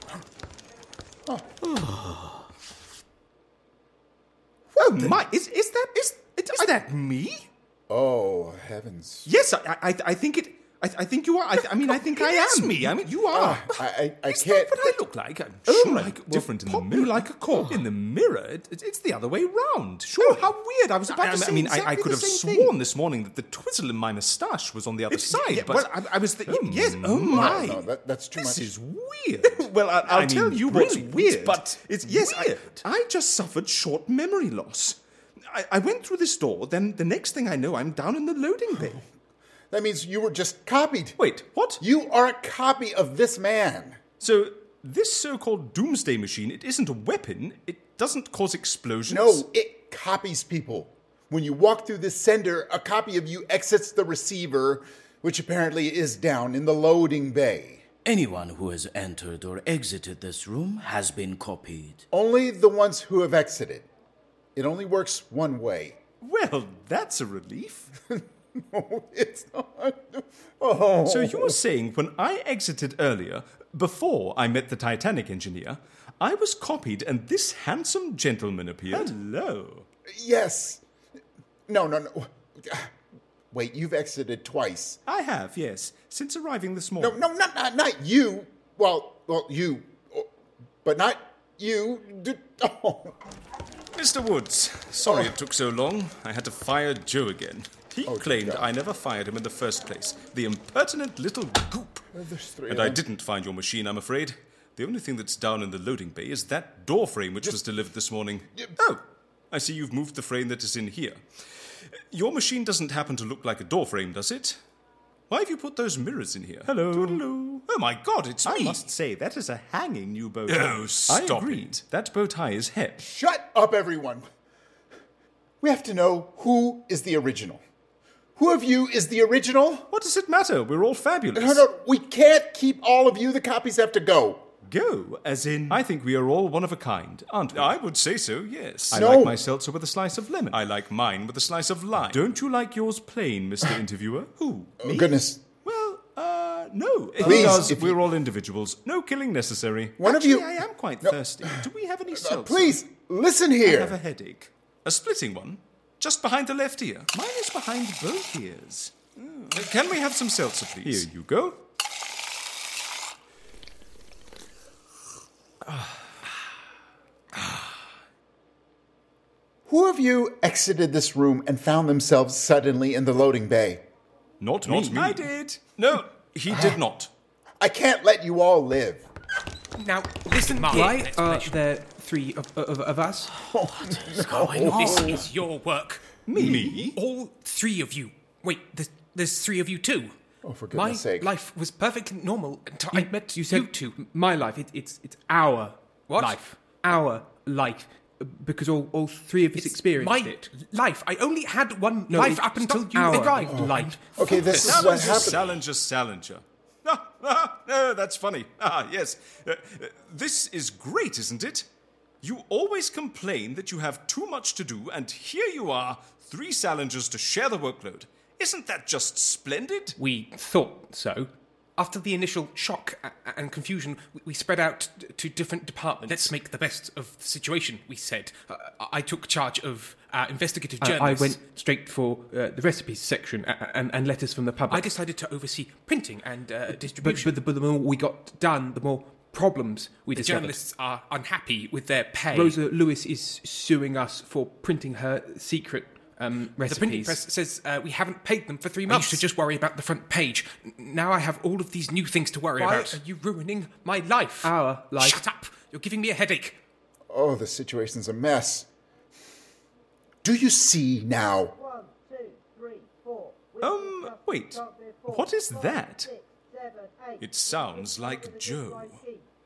Oh my! Is is that is is that me? Oh heavens! Yes, I I, I think it. I, I think you are. I, I mean, I think I am. me. I mean, you Oh, are. I, I, I Is can't. that what I look like? I'm Oh sure my I look God. different in Well, the pop me mirror. like a cork. In the mirror, it, it's the other way round. Sure. Oh, how weird! I was about I, to I say mean, I, I exactly could the have same sworn thing. this morning that the twizzle in my moustache was on the other It's- side. yeah, but well, I, I was. The, Hmm. yes. Oh No, my! no, that, that's too this much. is weird. Well, I, I'll I tell mean, you what's brilliant, weird. but it's yes, I, weird. I just suffered short memory loss. I, I went through this door, then the next thing I know, I'm down in the loading bay. That means you were just copied. Wait, what? You are a copy of this man. So this so-called doomsday machine, it isn't a weapon. It doesn't cause explosions. No, it copies people. When you walk through this sender, a copy of you exits the receiver, which apparently is down in the loading bay. Anyone who has entered or exited this room has been copied. Only the ones who have exited. It only works one way. Well, that's a relief. No, it's not. Oh. So you're saying when I exited earlier, before I met the Titanic engineer, I was copied and this handsome gentleman appeared? Hello. Yes. No, no, no. Wait, you've exited twice. I have, yes, since arriving this No, morning. no, not not, not you. Well, well, you, but not you. D- Oh. Mister Woods, sorry it took so long. I had to fire Joe again. He Oh, dear claimed God. I never fired him in the first place. The impertinent little goop. There's three And of I them. didn't find your machine, I'm afraid. The only thing that's down in the loading bay is that door frame which was delivered this morning. Oh, I see you've moved the frame that is in here. Your machine doesn't happen to look like a door frame, does it? Why have you put those mirrors in here? Hello. Toodaloo. Oh my God, it's I me. must say that is a hanging new bow. Oh, stop I agree. it. That bow tie is hep. Shut up, everyone. We have to know who is the original. Who of you is the original? What does it matter? We're all fabulous. No, no, we can't keep all of you. The copies have to go. Go, as in, I think we are all one of a kind, aren't we? I would say so, yes. I No. like my seltzer with a slice of lemon. I like mine with a slice of lime. Don't you like yours plain, Mister Interviewer? Who? Oh, goodness. Well, uh, no. Please, Because if we're you- all individuals. No killing necessary. One Actually, of you. I am quite No. thirsty. Do we have any Uh, seltzer? please, listen I here. have a headache. A splitting one? Just behind the left ear. Mine is behind both ears. Uh, Can we have some seltzer, please? Here you go. Who of you exited this room and found themselves suddenly in the loading bay? Not, me. I did. No, he did not. I can't let you all live. Now, listen, Mark, why an are explanation. there three of, of, of us? This is your work. Me? All three of you. Wait, there's, there's three of you too. Oh, for My goodness sake. life was perfectly normal until I met You said two. my life. It, it's it's our What? life. Our life. Because all, all three of us It's experienced my it. life. I only had one No, life it's up until not you our arrived. life. Okay, this is what Salinger, happened. Salinger, Salinger. Ah, ah, ah, that's funny. Ah, yes. Uh, uh, this is great, isn't it? You always complain that you have too much to do, and here you are, three Salingers to share the workload. Isn't that just splendid? We thought so. After the initial shock a- and confusion, we- we spread out t- to different departments. Let's make the best of the situation, we said. Uh, I took charge of uh, investigative I, I journalists. went straight for uh, the recipes section a- and, and letters from the public. I decided to oversee printing and uh, but, distribution. but, the, but the more we got done, the more problems we the discovered. journalists are unhappy with their pay. Rosa Lewis is suing us for printing her secret um, The printing recipes. press says uh, we haven't paid them for three I months. used I used to just worry about the front page. N- Now I have all of these new things to worry Why about. Are you ruining my life? Our life. Shut up! You're giving me a headache. Oh, the situation's a mess. Do you see now? One, two, three, four. Um, wait. What is that? It sounds like Joe. One,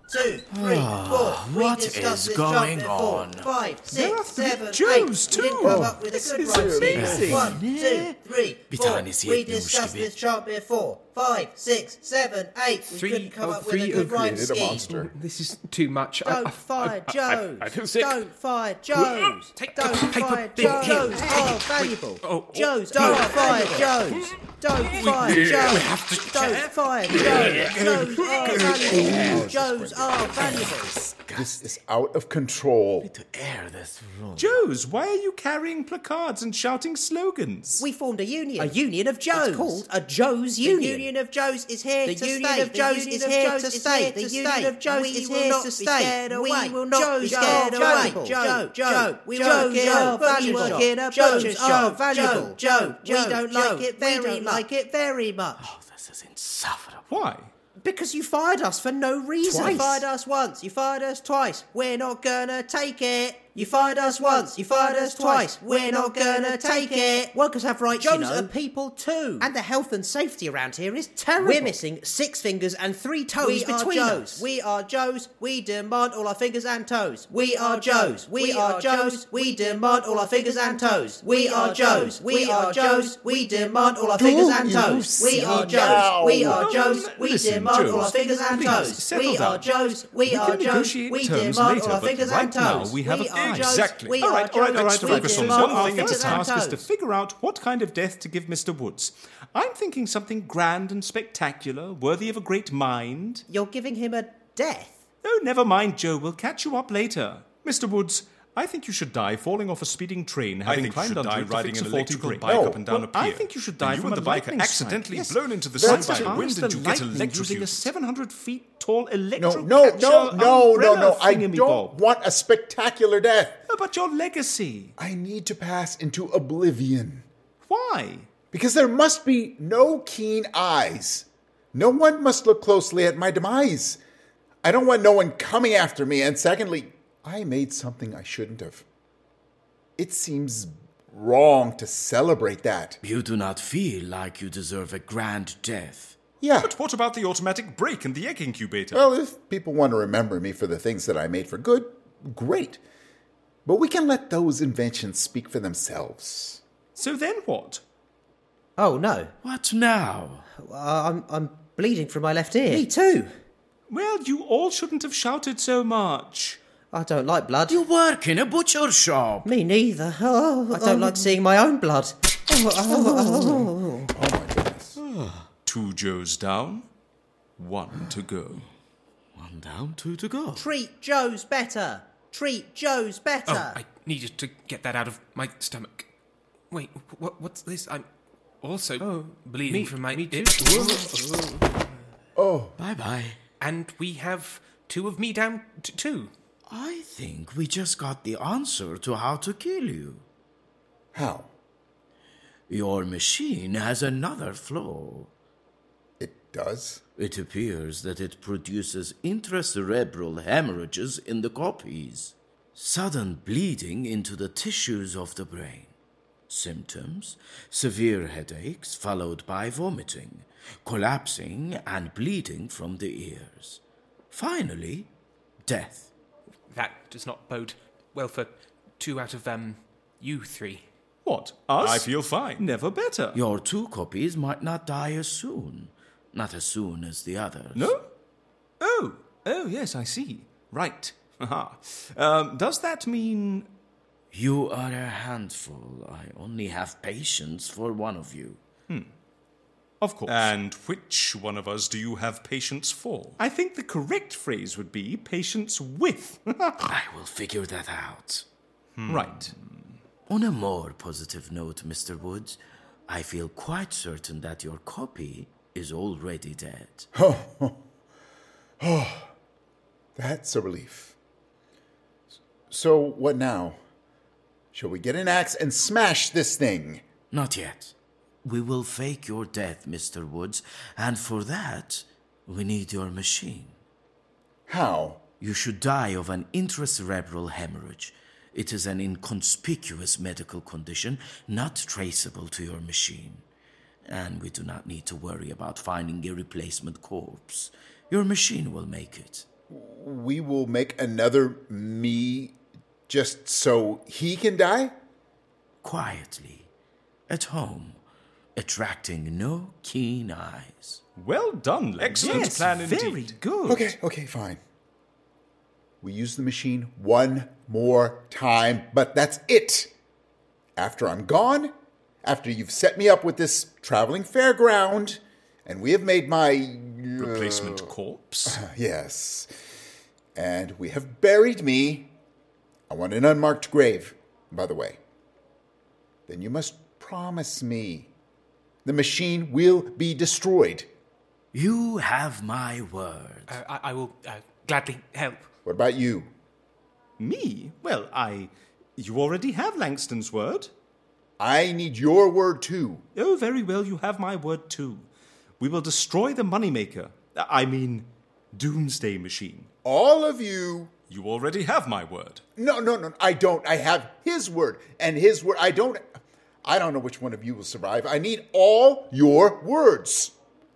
two, three, Ah, four. what We discussed is this going chart before. on? Five, There are six, three seven, Joes, eight. We too. didn't come Oh, up with a this good is rhyme scheme. amazing. One, two, three, four. Vitalis We Yet discussed Nushkevit. this chart before. Five, six, seven, eight. We Three- couldn't come oh, up with three a good of- rhyme Created a scheme. monster. This is too much. I- Don't I- fire I- I- Joes. I feel sick. Don't fire Joes. Take Don't the paper fire bin. Joes. Here. Joes are valuable. Oh, oh, Joes don't are fire valuable. Joes. Don't fire we Joes. have to Don't share. fire Joes. Joes are valuable. Joes are valuable. This is out of control. To air this room. Joes, why are you carrying placards and shouting slogans? We formed a union. A union of Joes. It's called a Joes Union. Union. The Union of Joes is here The to Union stay. of Joes the is Union here of to Joes stay. The The Union Union of Joes we is will here not to be stay. scared away. We will not Joes be are scared away. valuable. Joe, Joe, Joe, we Joe, work in Joe, a butcher we work shop. in a Joes butcher are shop. valuable. Joe, we Joe, don't Joe, like it we very don't much. like it very much. Oh, this is insufferable. Why? Because you fired us for no reason. Twice. You fired us once. You fired us twice. We're not gonna take it. You fired us once. You fired us twice. We're not gonna take it. Workers have rights, Joes you know. are people too. And the health and safety around here is terrible. We're missing six fingers and three toes We between are us. Joes. We are Joes. We demand all our fingers and toes. We are Joes. We are Joes. We demand all our fingers and toes. We are Joes. We are Joes. We demand all our fingers and toes. We are Joes. We are Joes. We Listen, demand all our Joes, fingers and please, toes. settle We are down. Joes. We We are can Joes. negotiate We terms demand later, all our but fingers right and now toes. we have a- are Joes. Exactly. We all are right, all right, all right. Joes. We Focus on demand one all our thing at a fingers and time. Task is to toes. figure out what kind of death to give Mister Woods. I'm thinking something grand and spectacular, worthy of a great mind. You're giving him a death. Oh, never mind, Joe. We'll catch you up later. Mister Woods, I think you should die falling off a speeding train, having think you climbed should onto die it to riding fix an a faulty electrical brake. bike No. up and down Well, a pier. I think you should die And you from and a the bike are lightning accidentally strike. blown into the Yes. sun That's by the how wind the and you get lightning using a electrocuted. seven hundred feet tall No, electro no, catcher no, no, no, umbrella no. I thingamabob. don't want a spectacular death. About your legacy. I need to pass into oblivion. Why? Because there must be no keen eyes. No one must look closely at my demise. I don't want no one coming after me. And secondly, I made something I shouldn't have. It seems wrong to celebrate that. You do not feel like you deserve a grand death. Yeah. But what about the automatic brake and the egg incubator? Well, if people want to remember me for the things that I made for good, great. But we can let those inventions speak for themselves. So then what? Oh no. What now? Uh, I'm I'm bleeding from my left ear. Me too. Well, you all shouldn't have shouted so much. I don't like blood. You work in a butcher shop. Me neither. Oh, I don't like seeing my own blood. Oh, oh, oh. Oh my goodness. Two Joes down, one to go. One down, two to go. Treat Joe's better. Treat Joe's better. Oh, I needed to get that out of my stomach. Wait, what? What's this? I'm also bleeding me- from my me too. ear. Oh, Bye-bye. And we have two of me down t- too. I think we just got the answer to how to kill you. how? Your machine has another flaw. It does? It appears that it produces intracerebral hemorrhages in the copies. Sudden bleeding into the tissues of the brain. Symptoms: severe headaches followed by vomiting, collapsing and bleeding from the ears. Finally, death. That does not bode well for two out of um you three. What, us? I feel fine. Never better. Your two copies might not die as soon. Not as soon as the others. No? Oh, oh yes, I see. Right. Aha. Um, does that mean... You are a handful. I only have patience for one of you. Of course. And which one of us do you have patience for? I think the correct phrase would be patience with. I will figure that out. Right. On a more positive note, Mister Woods, I feel quite certain that your copy is already dead. That's a relief. So, what now? Shall we get an axe and smash this thing? Not yet. We will fake your death, Mister Woods, and for that, we need your machine. How? You should die of an intracerebral hemorrhage. It is an inconspicuous medical condition not traceable to your machine. And we do not need to worry about finding a replacement corpse. Your machine will make it. we will make another me just so he can die? Quietly, at home, attracting no keen eyes. Well done, excellent Yes, plan very indeed. good. Okay, okay, fine. We use the machine one more time, but that's it. After I'm gone, after you've set me up with this traveling fairground, and we have made my... Uh, Replacement corpse? Yes. And we have buried me. I want an unmarked grave, by the way. Then you must promise me the machine will be destroyed. You have my word. Uh, I, I will uh, gladly help. What about you? Me? Well, I... You already have Langston's word. I need your word too. Oh, very well, you have my word too. We will destroy the moneymaker. I mean, Doomsday Machine. All of you. You already have my word. No, no, no, I don't. I have his word. And his word, I don't... I don't know which one of you will survive. I need all your words.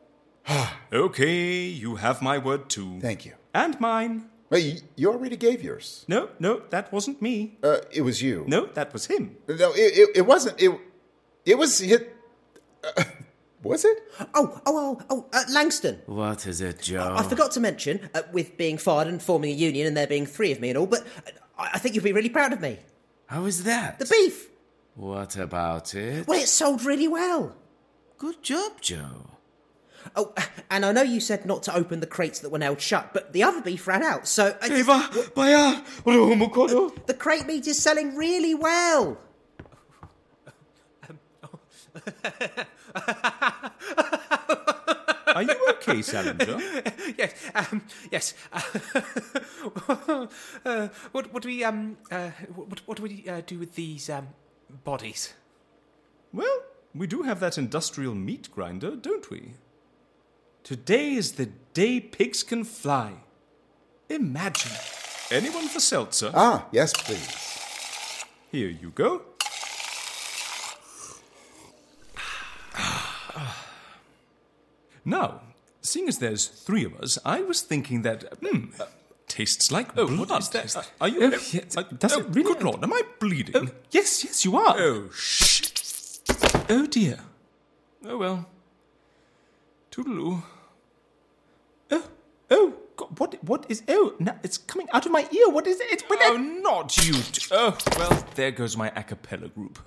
Okay, you have my word too. Thank you. And mine. Well, you, you already gave yours. No, no, that wasn't me. Uh, it was you. No, that was him. No, it, it, it wasn't. It, it was hit. Uh, was it? Oh, oh, oh, oh, uh, Langston. What is it, Joe? I forgot to mention, uh, with being fired and forming a union and there being three of me and all, but uh, I I think you'll be really proud of me. How is that? The beef. What about it? Well, it sold really well. Good job, Joe. Oh, and I know you said not to open the crates that were nailed shut, but the other beef ran out, so... Uh, Eva, Baya, the crate meat is selling really well. Are you okay, Salinger? Yes, um, yes. uh, what, what do we, um, uh, what, what do we uh, do with these, um, bodies? Well, we do have that industrial meat grinder, don't we? Today is the day pigs can fly. Imagine. Anyone for seltzer? Ah, yes, please. Here you go. Now, seeing as there's three of us, I was thinking that, hmm, uh, tastes like Oh, blood. what is that? Uh, are you... Oh, uh, yes. uh, Does oh, it really- Good Lord, am I bleeding? Oh, yes, yes, you are. Oh, shit. Oh, dear. Oh, well. Toodaloo. Oh, oh, God, what, what is, oh, no, it's coming out of my ear. What is it? It's with Oh, not you. T- oh, well, there goes my a cappella group.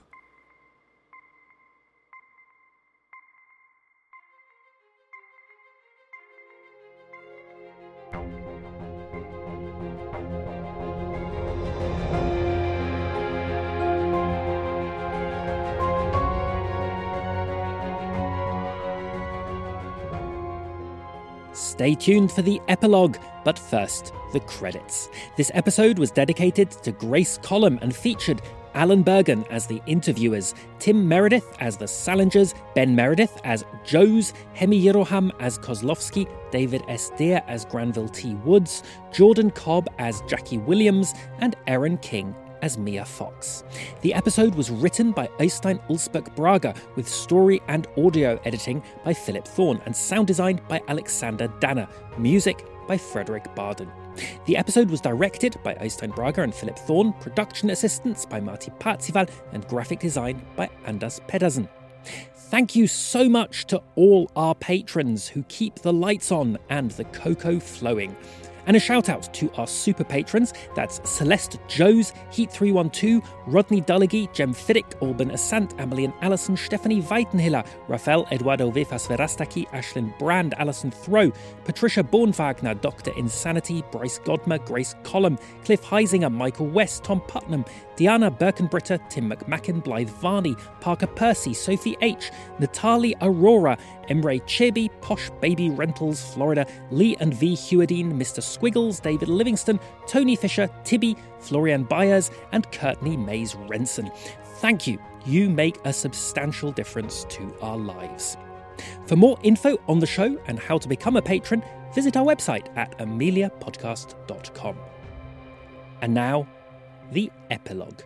Stay tuned for the epilogue, but first, the credits. This episode was dedicated to Grace Collum and featured Alan Bergen as the interviewers, Tim Meredith as the Salingers, Ben Meredith as Joes, Hemi Yeroham as Kozlovsky, David S. Deer as Granville T. Woods, Jordan Cobb as Jackie Williams, and Erin King as Mia Fox. The episode was written by Øystein Ulsberg Braga with story and audio editing by Philip Thorne and sound design by Alexander Danner, music by Frederick Barden. The episode was directed by Øystein Braga and Philip Thorne, production assistance by Marty Parzival, and graphic design by Anders Pedersen. Thank you so much to all our patrons who keep the lights on and the cocoa flowing. And a shout out to our super patrons, that's Celeste Joes, Heat three one two, Rodney Dullagy, Jem Fiddick, Alban Asant, Amelien Allison, Stephanie Weitenhiller, Rafael Eduardo Vefas Verastaki, Ashlyn Brand, Alison Throw, Patricia Bornwagner, Doctor Insanity, Bryce Godmer, Grace Collum, Cliff Heisinger, Michael West, Tom Putnam, Diana Birkenbritter, Tim McMacken, Blythe Varney, Parker Percy, Sophie H, Natali Aurora, Emre Chibi, Posh Baby Rentals, Florida, Lee and V. Hewardine, Mister Squiggles, David Livingston, Tony Fisher, Tibby, Florian Byers, and Courtney Mays Renson. Thank you. You make a substantial difference to our lives. For more info on the show and how to become a patron, visit our website at amelia podcast dot com. And now, the epilogue.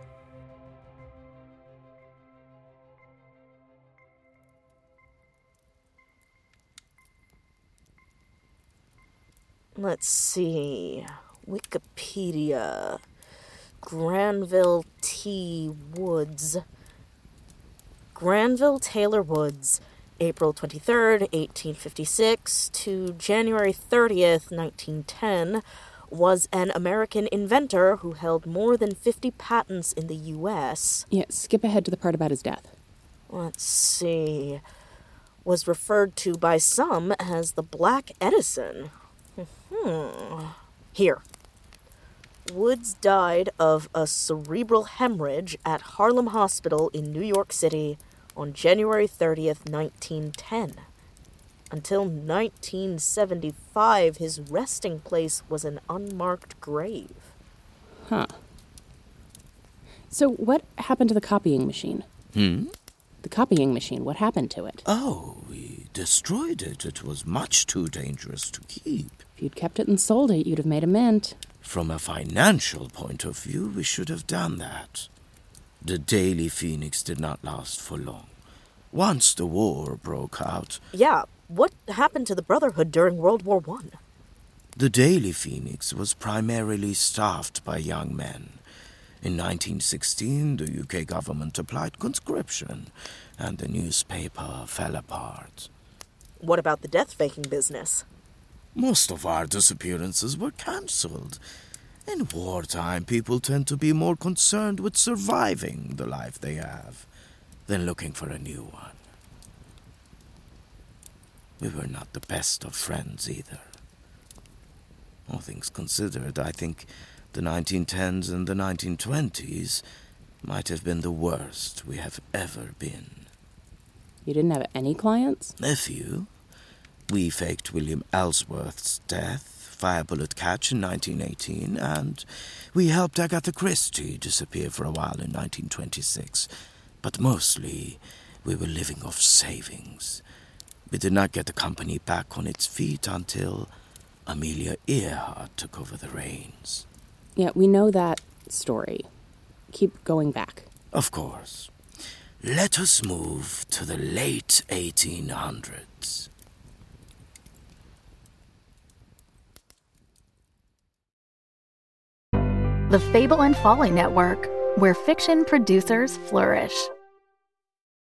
Let's see. Wikipedia. Granville T. Woods. Granville Taylor Woods, April twenty-third, eighteen fifty-six to January thirtieth, nineteen ten, was an American inventor who held more than fifty patents in the U S. Yeah, skip ahead to the part about his death. Let's see. Was referred to by some as the Black Edison. Hmm. Here. Woods died of a cerebral hemorrhage at Harlem Hospital in New York City on January thirtieth, nineteen ten. Until nineteen seventy-five, his resting place was an unmarked grave. Huh. So what happened to the copying machine? Hmm? The copying machine, what happened to it? Oh, we destroyed it. It was much too dangerous to keep. If you'd kept it and sold it, you'd have made a mint. From a financial point of view, we should have done that. The Daily Phoenix did not last for long. Once the war broke out... Yeah, what happened to the Brotherhood during World War One? The Daily Phoenix was primarily staffed by young men. In nineteen sixteen, the U K government applied conscription, and the newspaper fell apart. What about the death-faking business? Most of our disappearances were cancelled. In wartime, people tend to be more concerned with surviving the life they have than looking for a new one. We were not the best of friends either. All things considered, I think the nineteen tens and the nineteen twenties might have been the worst we have ever been. You didn't have any clients? A few. We faked William Ellsworth's death, fire bullet catch in nineteen eighteen, and we helped Agatha Christie disappear for a while in nineteen twenty-six. But mostly, we were living off savings. We did not get the company back on its feet until Amelia Earhart took over the reins. Yeah, we know that story. Keep going back. Of course. Let us move to the late eighteen hundreds. The Fable and Folly Network, where fiction producers flourish.